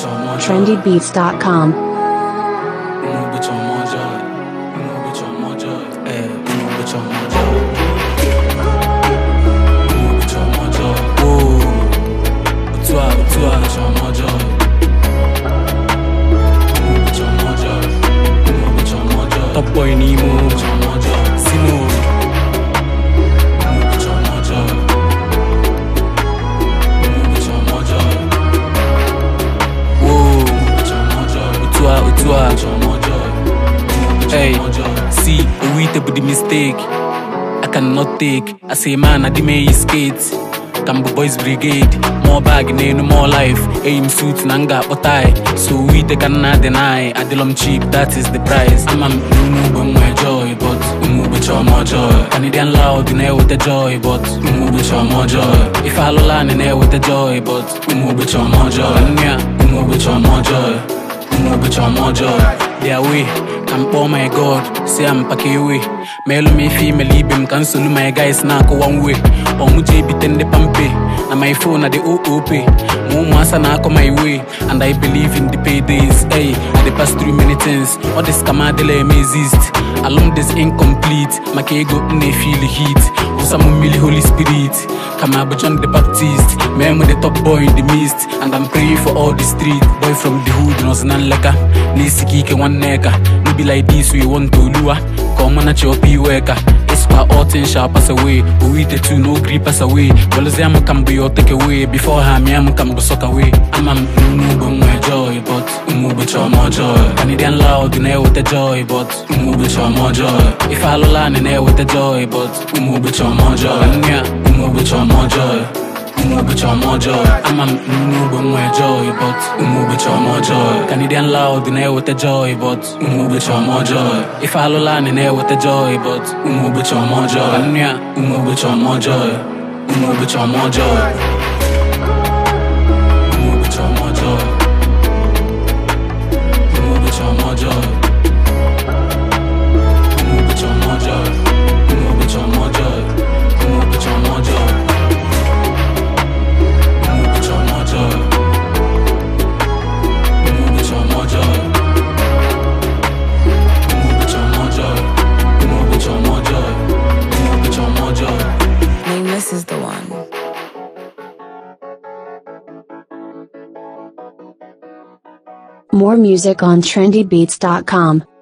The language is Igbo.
trendybeats.com. Top boy Nemo, Simo. Hey, see, we take the mistake. I cannot take. I say, man, I didn't make skates. Cambo Boys Brigade, more bag, no more life. Aim suit, nanga, otai. So we they cannot deny. Adilom cheap, that is the price. I'm a move my joy, but move with your more joy. Canadian loud in air with the joy, but move with your more joy. If I land in air with the joy, but move with your more joy. Yeah, move with your more joy. Move with your more joy. Their way, can pour my God, say I'm packing away. Melo me female him cancel my guys now go one way. Or muje bitende pampe. Na my phone at the OOP. Mumasa na come my way. And I believe in the paydays. Hey, I pass through many things. All this kamadele may exist. Along this incomplete. Makego ne feel the heat. Usamu mili Holy Spirit. Kama John the Baptist. Me am the top boy in the mist. And I'm praying for all the street. Boy from the hood knows none leka. Nisiki ke one neka. No be like this we want to lure. Come on at your worker. It's for all things shall pass away. But we the two no grip pass away. Well as I'm can be or take away. Before I'm can be suck away. I'm a move my joy, but move with your more joy. Canadian loud in air with the joy, but move with your more joy. If I land in air with the joy, but move with your more joy. Yeah, move with your more joy. Move with your more joy. I'm a move my joy, but move with your more joy. Canadian loud in air with the joy, but move with your more joy. If I land in air with the joy, but move with your more joy. Yeah, move with your more joy. Move with your more joy. Move with your more joy. Move with your more joy. Move with your more joy. Move with your more joy. Move with your more joy. Nameless is the one. More music on trendybeats.com.